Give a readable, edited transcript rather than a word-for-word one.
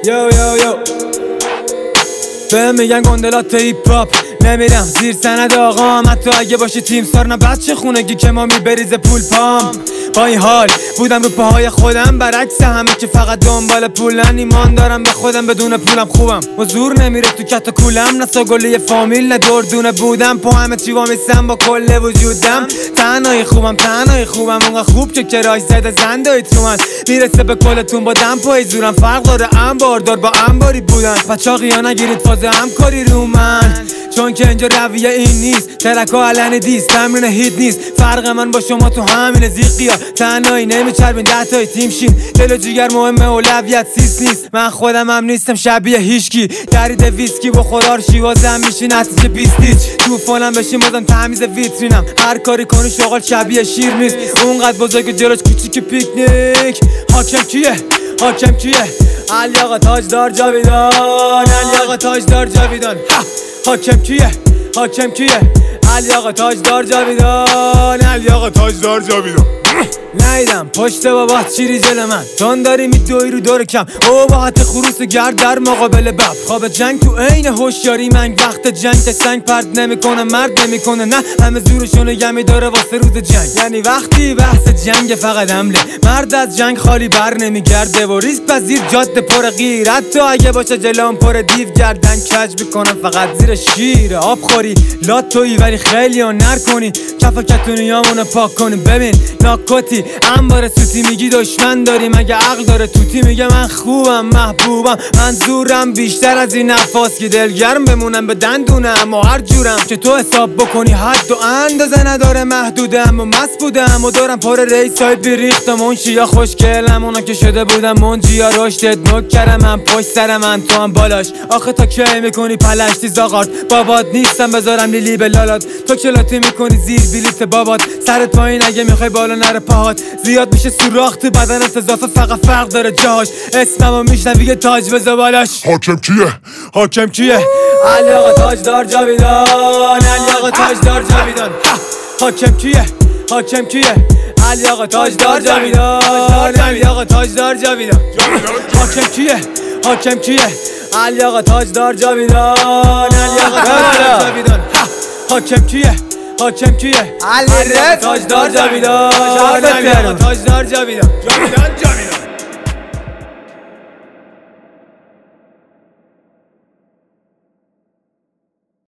یو به میگن گندلات هیپ هاپ، نمیرم زیر سند آقام. حتی اگه باشی تیم سار نه بچه خونگی که ما میبریز پول پام. با این حال بودم رو پاهای خودم، برعکس همه که فقط دنبال پولن. ایمان دارم به خودم بدون پولم خوبم و زور نمیره تو کت کولم. نه ساگلی فامیل نه دردونه بودم، پا همه چی وامیستم با کل وجودم. تنهایی خوبم اونقدر خوب که کرای زده زندایی تو من میرسه به کلتون. با دمپایی زورم فرق داره انباردار با انباری بودن. پچاقی ها نگیرید فاز همکاری رو من، چون که اینجا رویه این نیست. ترکا علن دیست، تمرین هیت نیست. فرق من با شما تو همین زیقیا. تنهایی نمیچربین 10 تای تیم شین. دل و جیگر مهمه، اولویت سیس نیست. من خودم هم نیستم شبیه هیچکی. درید ویسکی با خودار شیوازم میشین نتیجه 20 هیچ. تو فالم بشین بازم تمیز ویترینم. هر کاری کنی شغل شبیه شیر نیست. اونقدر بزرگ جلوش کوچیک پیکنیک. حاکم کیه علی آقا تاجدار جاویدان. علی آقا تاجدار جاویدان. حاکم کیه علی آقا تاجدار جاویدان. علی آقا تاجدار جاویدان. نیدم پشت بابات چیری جل من، جان داری میدوی رو دور کم. او باحت خروس گرد در مقابل بب. خواب جنگ تو عین هوشیاری منگ. وقت جنگ که سنگ پرد نمیکنه مرد نمیکنه، نه همه زورشونو گمی داره واسه روز جنگ. یعنی وقتی بحث جنگ فقط حمله، مرد از جنگ خالی بر نمیگرده و ریسک پذیر جاده پر غیر. حتی اگه باشه جلوم پر دیو گردن کج میکنم فقط زیر شیر. آب خوری لاتویی ولی خیلی ها نرکنی. کف کتونیامونو پاک کنیم. ببین ناکوتی انبار سوتی میگی دشمن داری، مگه عقل داره توتی؟ میگه من خوبم محبوبم، منظورم بیشتر از این نفاس که دلگرم بمونم به دندونم. و هر جورم که تو حساب بکنی حد و اندازه نداره، محدودم و مست بودم و دارم پر ریسای بیریختم. اون شیا خوشگلم اونا که شده بودم منجیا رشدت نکرم. من پشت سر من تو هم بالاش. آخه تا کی میکنی پلشتی زاغارد؟ بابات نیستم بذارم لیلی به لالات. تو کلاتی میکنی زیر بلیت بابات. سرت پایین اگه میخوای بالا نره پاهات. زیاد میشه سوراخ تو بدنت اضافه فقط فرق داره جاش. اسممو میشنوی تاج بزا بالاش. حاکم کیه علی آقا تاجدار جاویدان. علی آقا تاجدار جاویدان. حاکم کیه علی آقا تاجدار جاویدان. علی آقا تاجدار جاویدان. حاکم کیه علی آقا تاجدار جاویدان. علی آقا تاجدار جاویدان. حاکم کیه علی تاجدار جاویدان. علی آقا تاجدار جاویدان.